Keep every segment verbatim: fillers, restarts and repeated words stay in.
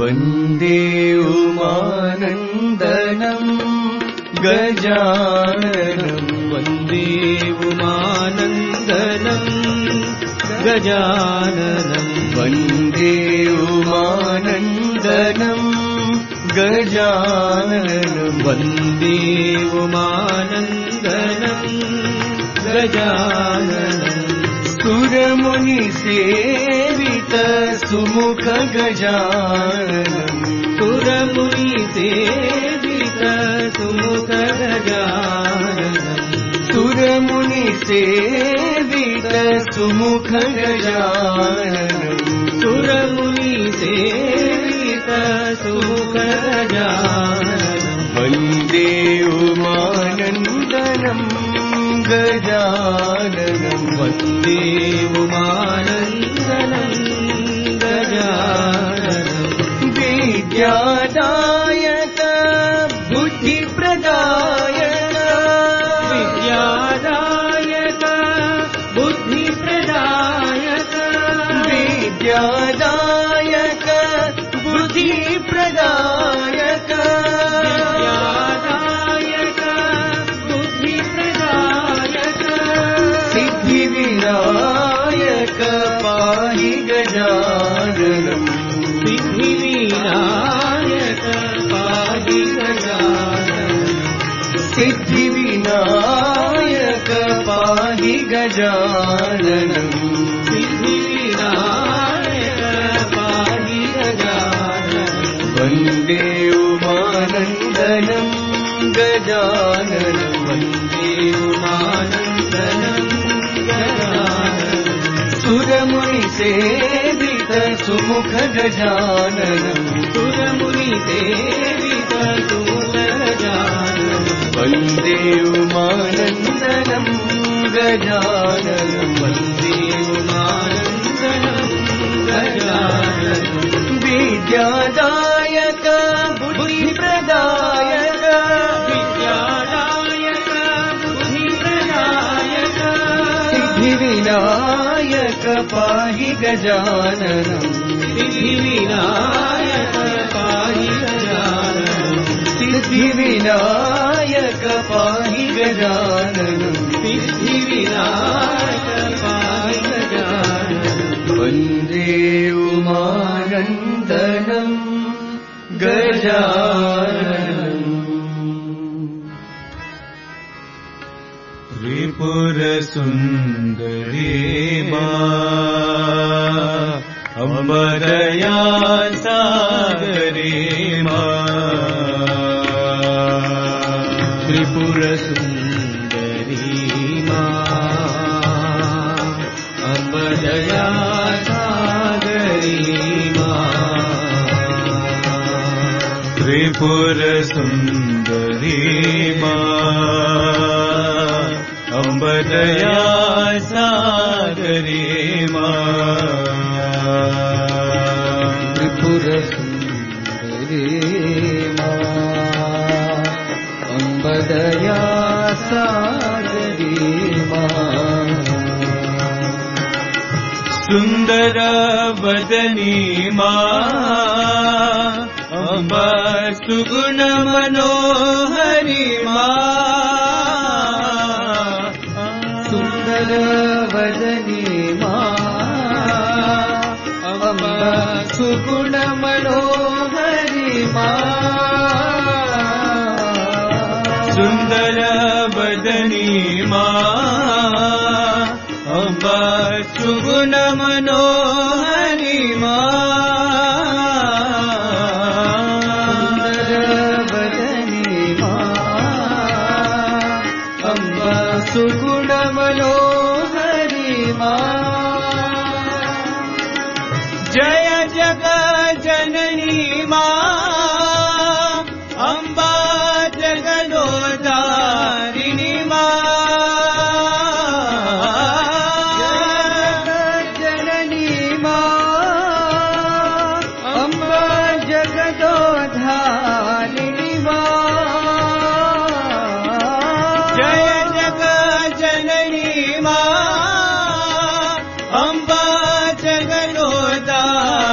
वन्दे उमानन्दनं गजाननं वन्दे उमानन्दनं गजाननं वन्दे उमानन्दनं गजाननं वन्दे उमानन्दनं गजाननं सुरमुनिसेवित सुमुख गजाननं सुरमुनिसेवित सुमुख गजाननं सुरमुनिसेवित सुमुख गजाननं सुरमुनिसेवित सुमुख गजाननं वन्दे उमानन्दनं गजाननं वन्दे उमानन्दनं गजाननं विद्यादायक बुद्धिप्रदायक विद्यादायक बुद्धिप्रदायक विद्यादायक बुद्धिप्रदायक विद्यादायक बुद्धिप्रदायक सिद्धिविनायक पाहि गजाननं सिद्धिविनायक पाहि गजाननं सिद्धिविनायक पाहि गजाननं सिद्धिविनायक पाहि गजाननं वन्दे उमानन्दनं गजाननं वन्दे उमानन्दनं गजाननं सुरमुनिसेवित सुमुख गजाननं सुरमुनिसेवित सुमुख गजाननं वन्दे उमानन्दनं गजाननं वन्दे उमानन्दनं गजाननं विद्यादायक बुद्धिप्रदायक विद्यादायक बुद्धिप्रदायक सिद्धिविनायक पाहि गजाननं सिद्धिविनायक पाहि गजाननं सिद्धिविनायक पाहि गजाननं सिद्धिविनायक पाहि गजाननं वन्दे उमानन्दनं गजाननं त्रिपुरसुन्दरी मा अम्बदया सागरी मा त्रिपुरसुन्दरी मा अम्बदया सागरी मा त्रिपुरसुन्दरी मा अम्बदया सागरी मा त्रिपुरसुन्दरी मा अम्बदया सागरी मा सुन्दर वदनी मा अम्ब सुगुण मनोहरी मा सुन्दर वदनी मा अम्ब सुगुण मनोहरी मा सुन्दर वदनी मा अम्ब सुगुण मनोहरी मा सुगुण मनोहरी मा जय जग जननी मा अम्बा जगदोधारिणी मा जय जननी मा अम्बा जगदोधारिणी मा जय जग जननी मा अम्बा जगदोधारिणी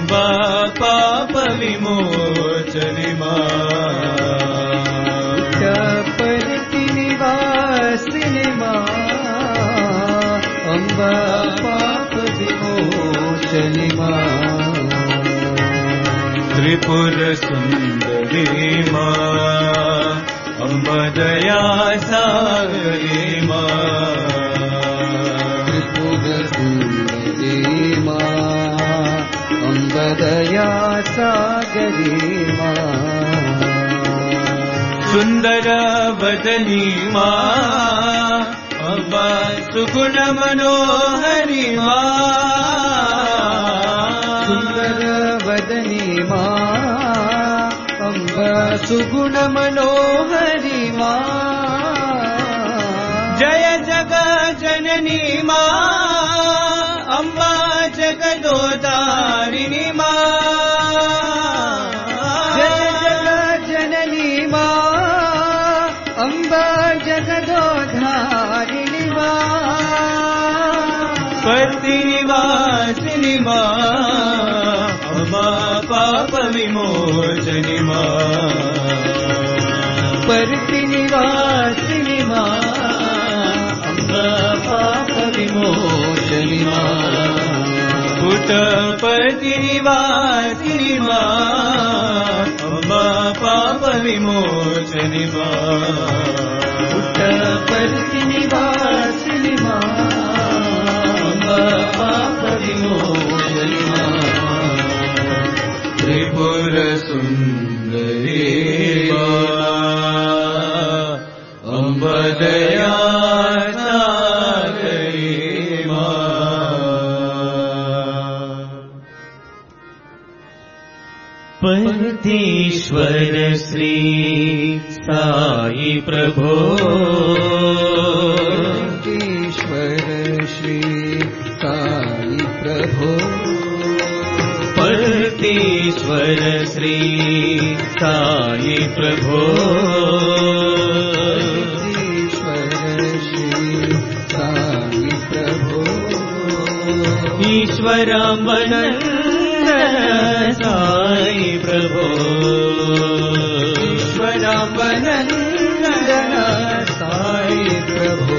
अम्बा पाप विमोचनि मां परति निवासिनि मां अम्बा पाप विमोचनि मां त्रिपुर सुंदरी मां अम्बा दया सागरी मां त्रिपुर सुंदरी मां अम्बा दया सागरी मां सुंदर वदनी मां अम्बा सुगुण मनोहरी मां सुंदर वदनी मां अम्बा सुगुण मनोहरी मां जय जग जननी मां अम्बा जगदोदारिणी मां जय जग जननी मां अम्बा जगदोधारिणी मां पति निवासिनी मां अम्बा पाप विमोचनि मां परति निवासिनी मां अम्बा पाप विमोचनि मां पुटपति निवासिनी मां अम्बा पाप विमोचनि मां पुटपति निवासिनी मां अम्बा पाप विमोचनि मां त्रिपुर सुंदरी मां अम्बा दया सागरी परतीश्वर श्री साई प्रभो परतीश्वर श्री साई प्रभो परतीश्वर श्री साई प्रभो परतीश्वर श्री साई प्रभो ईश्वरामनंदन साई प्रभो ईश्वरामनंदन साई प्रभो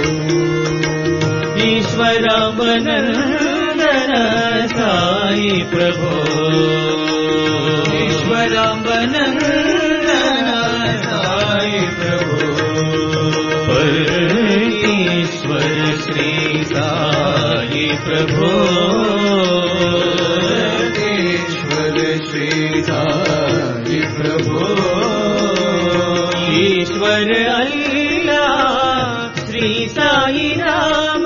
ईश्वरामनंदन साई प्रभो ईश्वरामनंदन साई प्रभो परमेश्वर श्री साई प्रभो श्री साई प्रभो ईश्वर अल्लाह श्री साई राम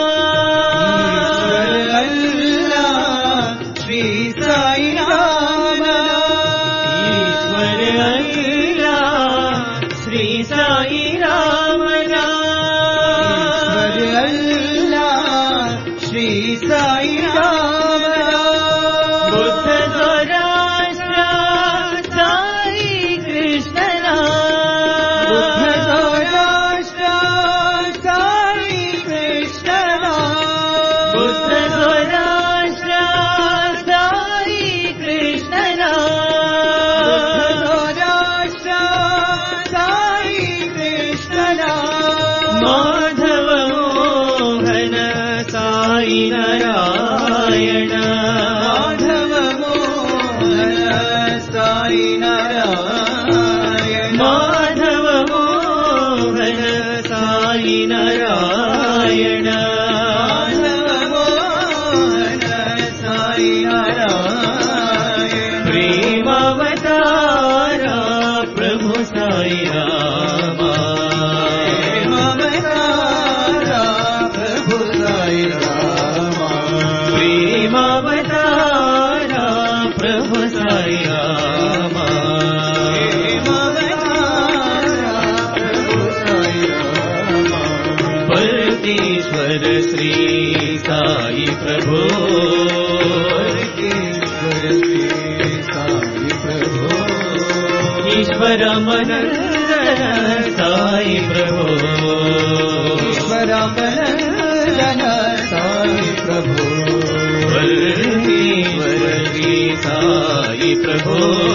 ईश्वर अल्लाह श्री साई राम ईश्वर अल्लाह श्री साई राम ईश्वर अल्लाह श्री साई राम नारायण माधव मोहन साई नारायण माधव मोहन साई नारायण माधव मोहन साई नारायण प्रेमावतारा प्रभु साई रामा प्रेमावतारा प्रभु साई रामा प्रेमावतारा प्रभु साई रामा परमेश्वर श्री साई प्रभो परमेश्वर श्री साई प्रभो ईश्वरामनंदन साई प्रभो ईश्वरामनंदन साई प्रभो परमेश्वर श्री साई प्रभु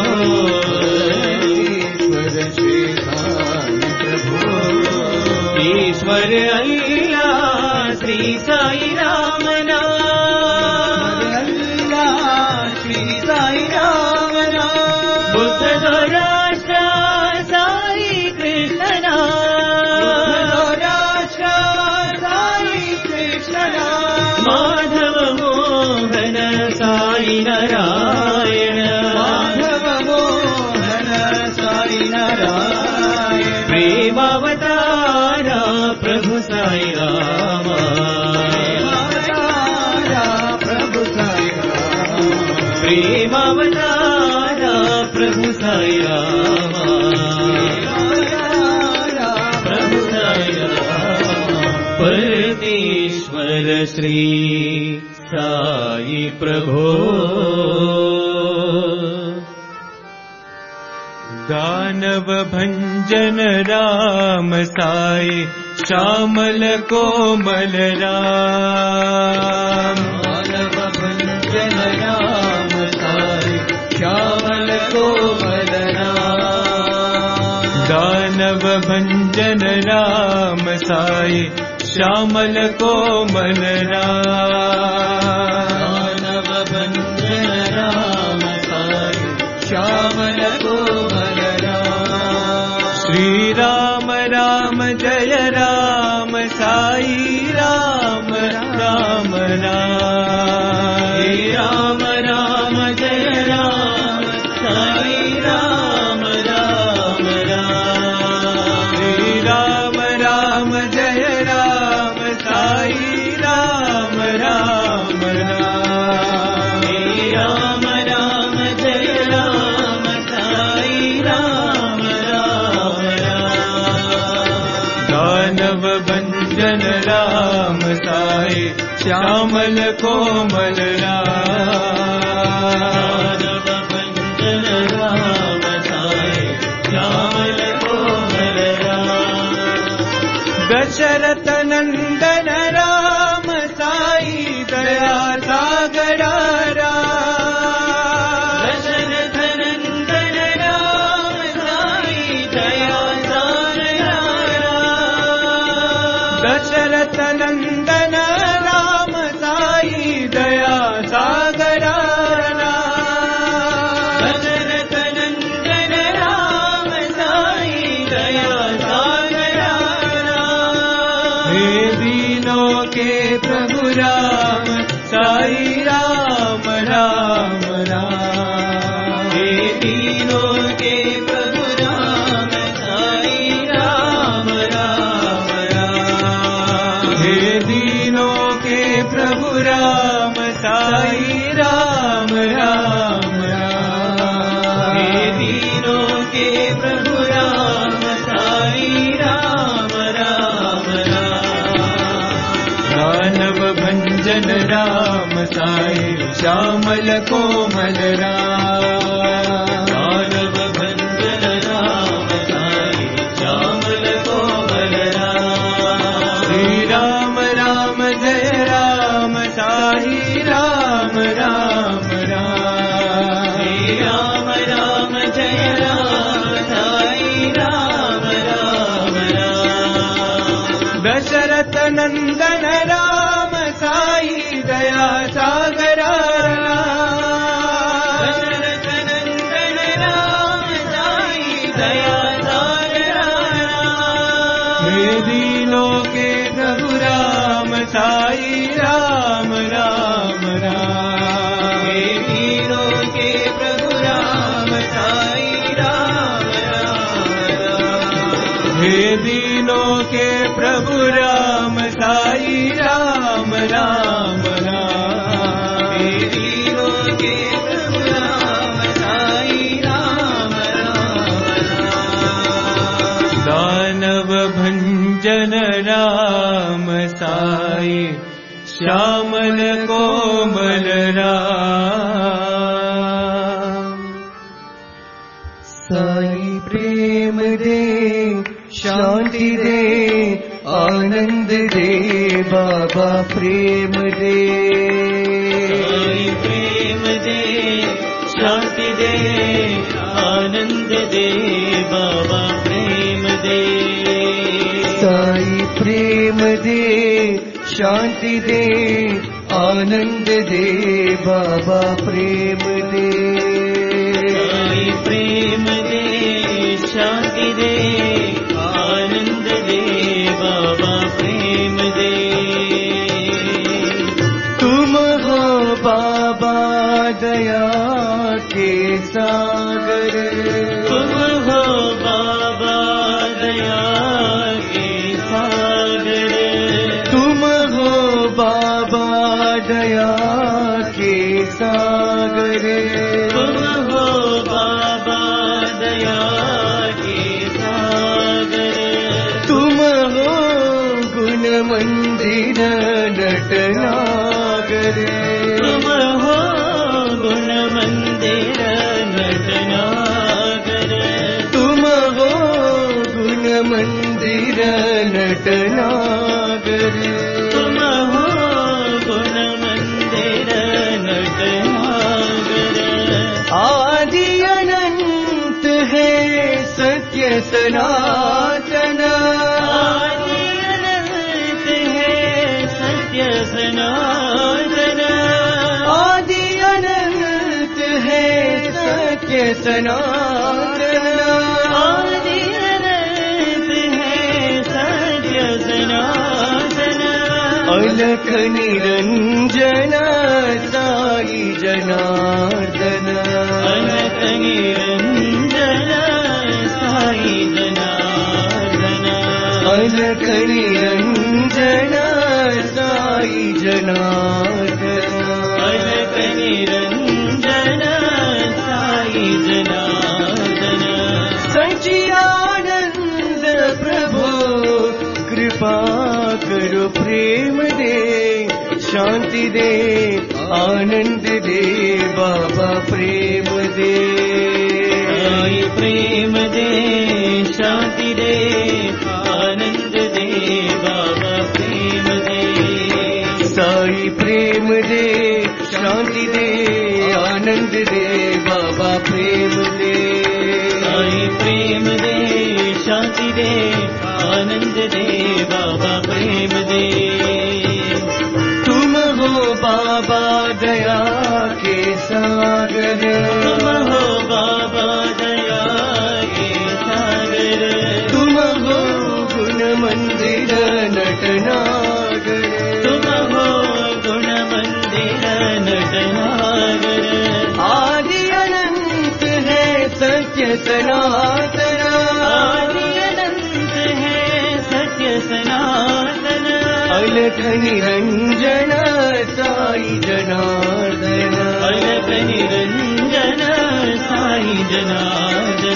ईश्वर श्री साई प्रभु ईश्वर अल्लाह श्री साई राम नाम अल्लाह श्री साई राम नाम बुद्ध राष्ट्र साई कृष्ण नाम राष्ट्र साई कृष्ण नाम माधव मोहन साई नारायण माधव मोहन साई नारायण प्रेमावतारा प्रभु साई राम प्रभु साई राम प्रेमावतारा प्रभु साई राम प्रभु साई राम परमेश्वर श्री साई प्रभु दानव भंजन राम साई श्यामल कोमल राम मानव भंजन राम साई श्यामल कोमल राम दानव भंजन राम साई श्यामल कोमल राम मानव भंजन राम साई श्यामल कोमल राम श्री राम राम जय राम साई राम राम राम श्री राम राम जय राम साई राम राम राम श्री राम राम जय राम साई राम राम राम श्री राम राम जय राम साई राम राम राम दानव भंजन राम साई श्यामल कोमल राम दानव भंजन राम साई श्यामल कोमल राम दशरथ नंदन राम साई दया सागरा राम दशरथ नंदन राम साई दया सागरा राम दशरथ नंदन राम साई दया सागरा राम दशरथ नंदन राम साई दया सागरा राम हे दीनों के प्रभु राम साई राम राम राम हे दीनों के प्रभु राम साई राम राम राम हे दीनों के प्रभु राम साई राम राम राम हे दीनों के प्रभु राम साई राम राम राम दानव भंजन राम साई श्यामल कोमल राम दानव भंजन राम साई श्यामल कोमल राम श्री राम राम जय राम साई राम राम राम श्री राम राम जय राम साई राम राम राम दशरथ नंदन राम साई दया सागरा राम दशरथ नंदन राम साई दया सागरा राम हे दीनों के प्रभु राम साई राम राम राम हे दीनों के प्रभु राम साई राम राम राम हे दीनों के प्रभु राम साई राम राम राम हे दीनों के प्रभु राम साई राम राम राम दानव भंजन राम साई श्यामल कोमल राम साई प्रेम दे शांति दे आनंद दे बाबा प्रेम दे शांति दे आनंद दे बाबा प्रेम दे साई प्रेम दे शांति दे आनंद दे बाबा प्रेम दे साई प्रेम दे शांति दे आनंद दे बाबा प्रेम दे तुम हो बाबा दया के सागर तुम हो बाबा दया के सागर तुम हो बाबा दया के सागर तुम हो बाबा दया के सागर तुम हो गुण मंदिर नटनागर तुम हो गुण मंदिर नटनागर तुम हो गुण मंदिर नटनागर तुम हो गुण मंदिर नटनागर आदि अनंत है सत्य सनातन आदि अनंत है सत्य सनातन आदि अनंत है सत्य सनातन आदि अनंत है सत्य सनातन अलख निरंजन साई जनार्दन अलख निरंजन साई जनार्दन अलख निरंजन साई जनार्दन अलख निरंजन साई जनार्दन सच्चिदानंद प्रभु कृपा करो प्रेम दे शांति दे आनंद दे बाबा प्रेम दे साई प्रेम दे शांति दे आनंद दे बाबा प्रेम दे साई प्रेम दे शांति दे आनंद दे बाबा प्रेम दे साई प्रेम दे शांति दे आनंद दे बाबा प्रेम दे तुम हो बाबा दया के सागर तुम हो बाबा दया के सागर तुम हो गुण मंदिर नटनागर तुम हो गुण मंदिर नटनागर आदि अनंत है सत्य सनातन आदि अनंत है सत्य सनातन अलख निरंजन साई जनार्दन अलख निरंजन साई जनार्दन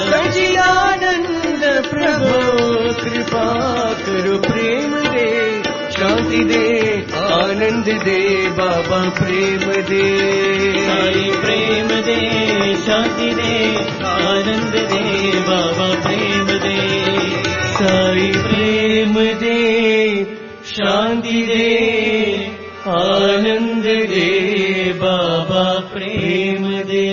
सच्चिदानंद प्रभु कृपा करो प्रेम दे शांति दे आनंद दे बाबा प्रेम दे साई प्रेम दे शांति दे आनंद दे बाबा प्रेम दे साई प्रेम दे शांति दे आनंद दे बाबा प्रेम दे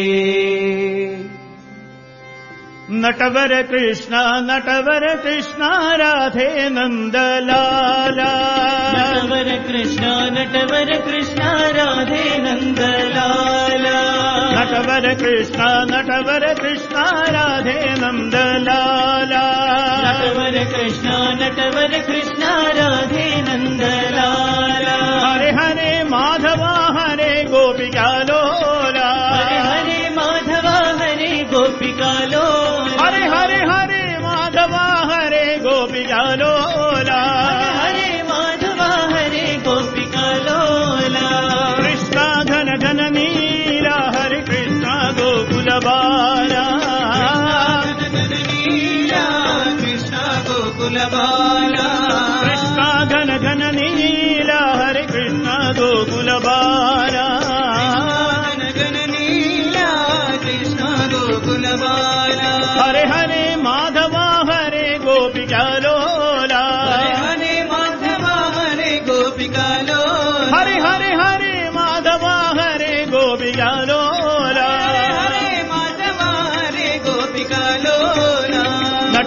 नटवर कृष्ण नटवर कृष्ण राधे नंदलाला नटवर कृष्ण नटवर कृष्ण राधे नंदलाला नटवर कृष्ण नटवर कृष्ण राधे नंदलाला नटवर कृष्ण नटवर कृष्ण राधे नंदलाला हरे हरे माधवा हरे गोपिका लोला हरे हरे माधवा हरे गोपिका लोला हरे हरे हरे माधवा हरे गोपिका लोला हरे माधवा हरे गोपिका लोला कृष्णा घन घन नीला हरे कृष्णा गोकुल बाला कृष्ण गोकुल बाला कृष्णा घन घन नीला हरे कृष्णा गोकुल बाला गण नीला कृष्ण गोकुल बाला हरे हरे माधवा हरे गोपिका लोला हरे माधवा हरे गोपिका लोला हरे हरे हरे माधवा हरे गोपिका लोला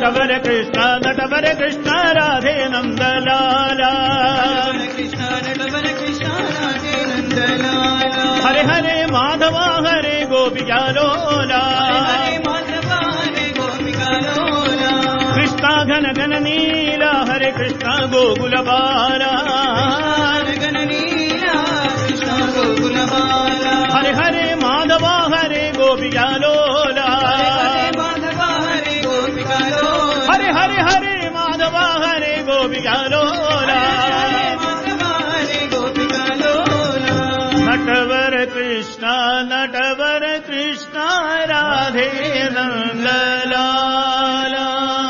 नटवर कृष्ण नटवर कृष्ण राधे नंदलाला कृष्ण नटवर कृष्ण राधे नंदलाला हरे हरे माधवा हरे गोपिका लोला हरे माधवा हरे गोपिका लोला कृष्ण घन घन नीला हरे कृष्ण गोकुल बाला घन नीला कृष्ण गोकुल बाला हरे हरे माधवा हरे गोपिका लोला माधवा हरे गोपिका लोला हरे हरे हरे माधवा हरे गोपिका लोला माधवा हरे गोपिका लोला नटवर कृष्ण नटवर कृष्ण राधे नंदलाला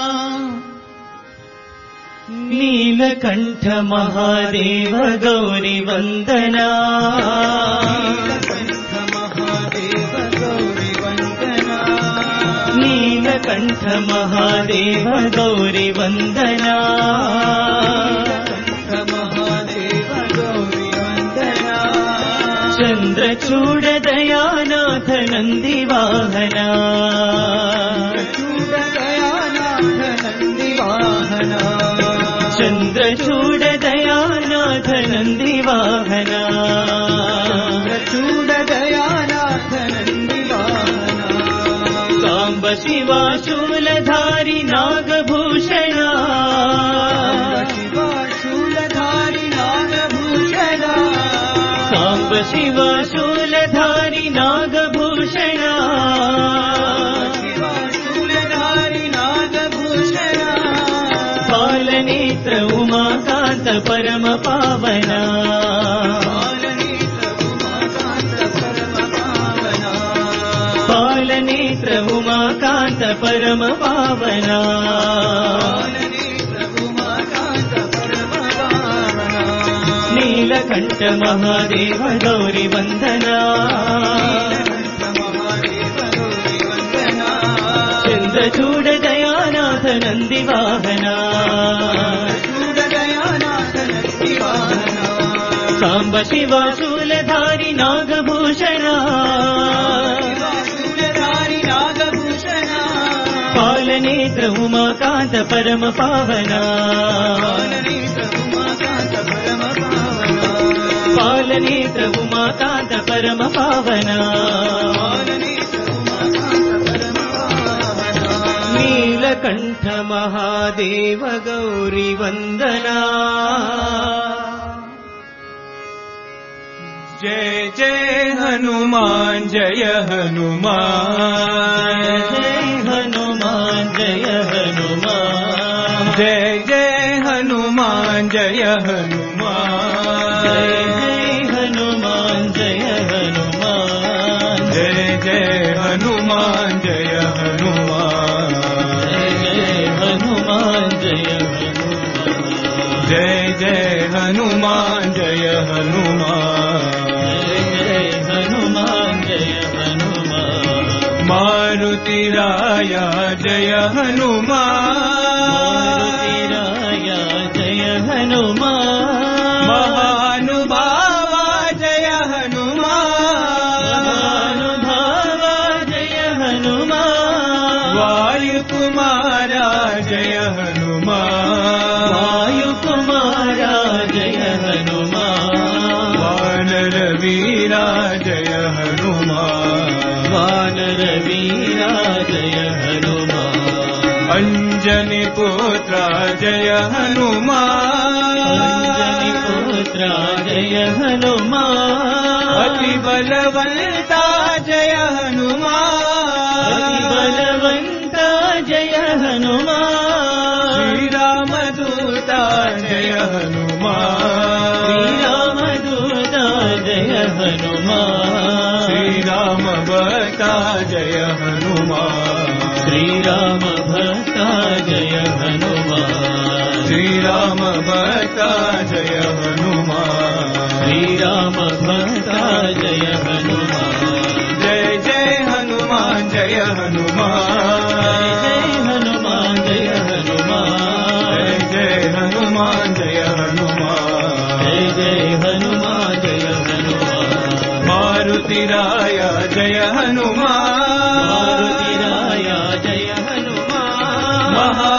नीलकंठ महादेव गौरी वंदना नीलकंठ महादेव गौरी वंदना नीलकंठ महादेव गौरी वंदना नीलकंठ महादेव गौरी वंदना चंद्रचूड दयानाथ नंदी वाहना चूड दयानाथ नंदी वाहना चंद्रचूड दयानाथ नंदी वाहना चूड दयानाथ नंदी वाहना सांब शिवा शूलधारी नागभूषणा शिवा शूलधारी नागभूषणा सांब शिवा शूलधारी नागभूषणा शिवा शूलधारी नागभूषणा पालनेत्र उमाकांत परम पावना पालनेत्र उमाकांत परम पावना पालनेत्र उमाकांत परम पावना पालनेत्र उमाकांत परम पावना नीलकंठ महादेव गौरी वंदना नीलकंठ महादेव गौरी वंदना चंद्रचूड दयानाथ नंदी वाहना चूड दयानाथ नंदी वाहना सांब शिवा शूलधारी नागभूषणा शिवा शूलधारी नागभूषणा पालनेत्र उमाकांत परम पावना पालनेत्र उमाकांत परम पावना पालनेत्र उमाकांत परम पावना पालनेत्र उमाकांत परम पावना नीलकंठ महादेव गौरी वंदना जय जय हनुमान जय हनुमान जय हनुमान जय हनुमान जय जय हनुमान जय हनुमान जय जय हनुमान जय हनुमान जय जय हनुमान जय हनुमान जय जय हनुमान जय जय जय हनुमान जय हनुमान हनुमान जय हनुमान जय हनुमान मारुति राया जय हनुमान मारुति राया जय हनुमान महानुभावा जय हनुमान महानुभावा जय हनुमान वायुकुमारा जय हनुमान वायुकुमारा जय हनुमान वानर वीरा जय हनुमान वानर वीरा जय हनुमान अंजनी पुत्रा जय हनुमान अंजनी पुत्रा जय हनुमान अति बलवंता जय हनुमान अति बलवंता जय हनुमान श्री राम दूता जय हनुमान श्री राम दूता जय हनुमान श्री राम भक्ता जय हनुमान श्री राम भक्ता जय हनुमान श्री राम भक्ता जय हनुमान श्री राम भक्ता जय हनुमान जय जय हनुमान जय हनुमान जय हनुमान जय हनुमान जय जय हनुमान जय हनुमान जय जय हनुमान जय हनुमान मारुति राया जय हनुमान मारुति राया जय हनुमान महा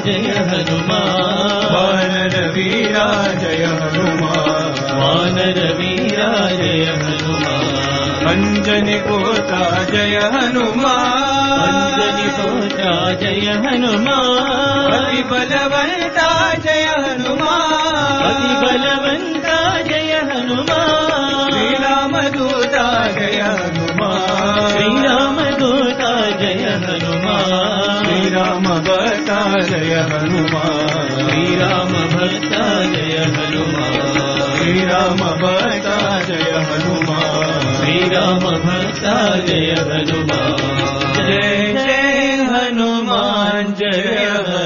जय हनुमान वानर वीरा जय हनुमान वानर वीरा जय हनुमान अंजनी पोता जय हनुमान अंजनी पोता जय हनुमान अति बलवंता जय हनुमान अति बलवंता जय हनुमान श्री राम दूता जय हनुमान श्री राम दूता जय हनुमान श्री राम भक्ता जय हनुमान श्री राम भक्ता जय हनुमान श्री राम भक्ता जय हनुमान श्री राम भक्ता जय हनुमान जय जय हनुमान जय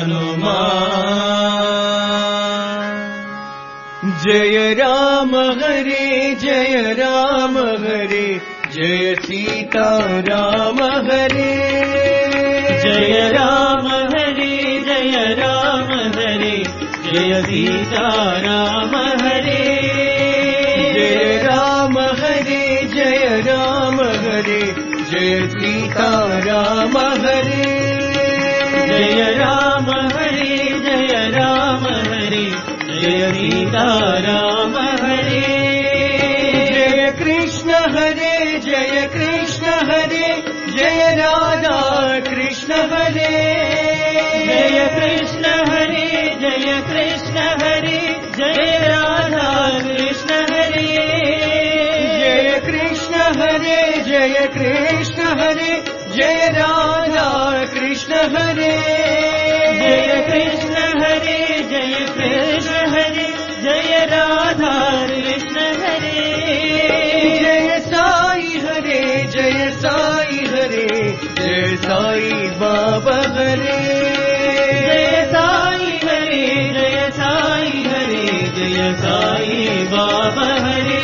हनुमान जय राम हरे जय राम हरे जय सीता राम हरे जय राम हरे जय राम हरे जय सीता राम हरे जय राम हरे जय राम हरे जय सीता राम हरे जय राम हरे जय राम हरे जय सीता राम हरे जय कृष्ण हरे जय कृष्ण हरे जय राधा कृष्ण हरे जय कृष्ण हरे जय कृष्ण हरे जय राधा कृष्ण हरे जय कृष्ण हरे जय कृष्ण हरे जय राधा कृष्ण हरे जय कृष्ण हरे जय कृष्ण हरे जय राधा कृष्ण हरे जय साई हरे जय साई हरे जय साई बाबा हरे जय साई हरे जय साई हरे जय साई बाबा हरे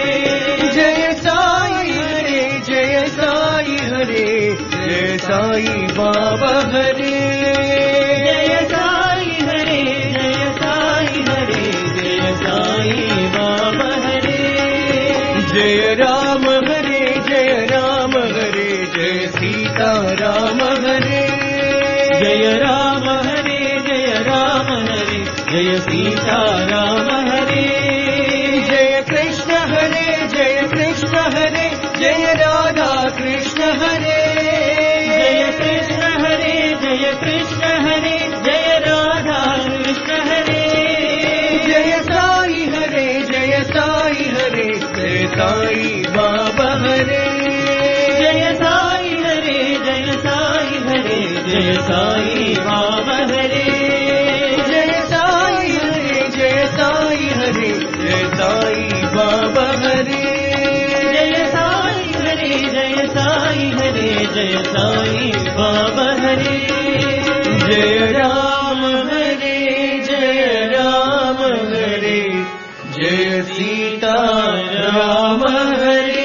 जय साई हरे जय साई हरे जय साई बाबा हरे जय साई हरे जय साई हरे जय साई बाबा हरे जय राम हरे जय राम हरे जय सीता राम हरे जय राम हरे जय राम हरे जय सीता राम हरे जय कृष्ण हरे जय कृष्ण हरे जय राधा कृष्ण हरे जय कृष्ण हरे जय कृष्ण हरे जय राधा कृष्ण हरे जय साई हरे जय साई हरे जय साई बाबा हरे जय साई हरे जय साई हरे जय साई बाबा हरे जय साई हरे जय साई हरे जय साई बाबा हरे जय साई हरे जय साई हरे जय साई बाबा हरे जय राम हरे जय राम हरे जय सीता राम हरे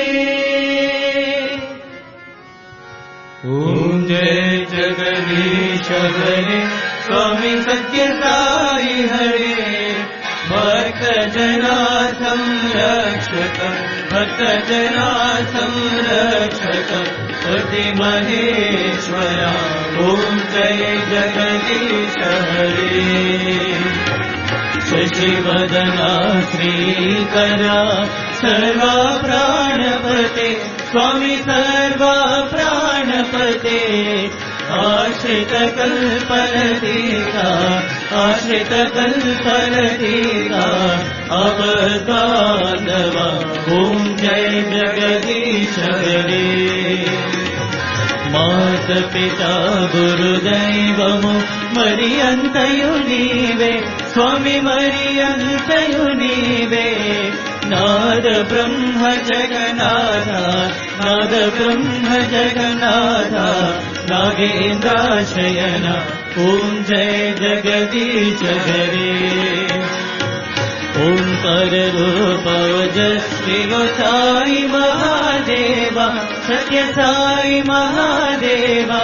ओम जय जगदीश हरे स्वामी सत्य साई हरे भक्त जना संरक्षक भक्त जना संरक्षक पति महेश्वरा ओम जय जगदीश हरे शशिवदना श्रीकरा सर्वा प्राणपते स्वामी सर्वा प्राणपते आश्रित कल्पलतीका आश्रित कल्पलतीका अवतादवा ओम जय जगदीश हरे मात पिता गुरुदैवमु मरियंतयु नीवे स्वामी मरियंतयु नीवे नाद ब्रह्म जगन्नाथा नाद ब्रह्म जगन्नाथा नागेन्द्राशयन ओम जय जगदीश हरे ओंकार रूप ओजस्वी साई महादेवा सत्य साई महादेवा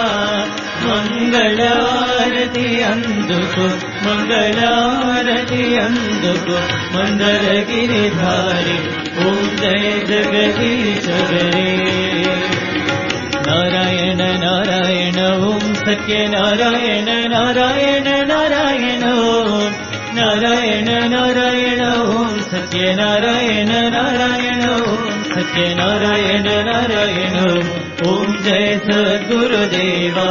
मंगलारति अंदुको मंगलारति अंदुको मंदर गिरिधारी ओम जय जगदीश हरे नारायण नारायण ओम सत्यनारायण नारायण नारायण ओम नारायण नारायण ओम सत्यनारायण नारायण ओम सत्यनारायण नारायण ओम जय सद्गुरुदेवा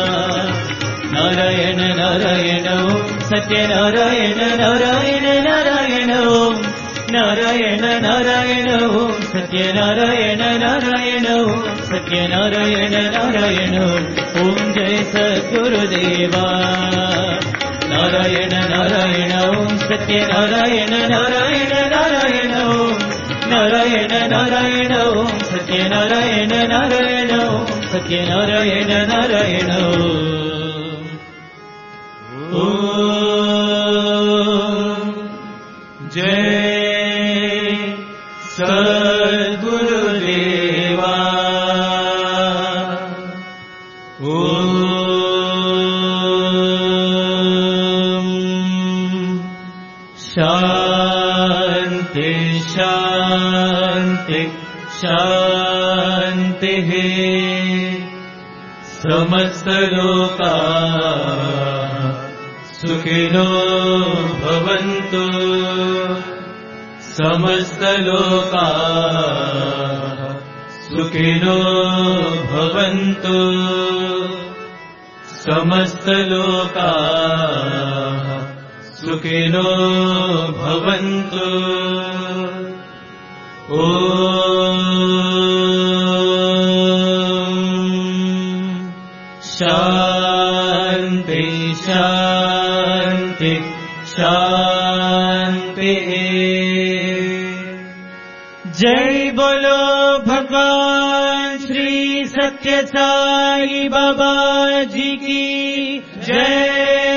नारायण नारायण ओम सत्यनारायण नारायण नारायण ओम नारायण नारायण ओम सत्यनारायण नारायण ओम सत्यनारायण नारायण ओम जय सद्गुरुदेवा नारायण नारायण ओम सत्यनारायण नारायण नारायण ओम नारायण नारायण ओम सत्यनारायण नारायण ओम सत्यनारायण नारायण ओम जय सद्गुरुदेवा ओम शांति शांति शांति समस्त लोका सुखिनो भवन्तु समस्त लोका सुखिनो भवन्तु समस्त लोका सुखिनो भवन्तु ओम शांति शांति शांति जय बोलो भगवान श्री सत्य साई बाबा जी की जय।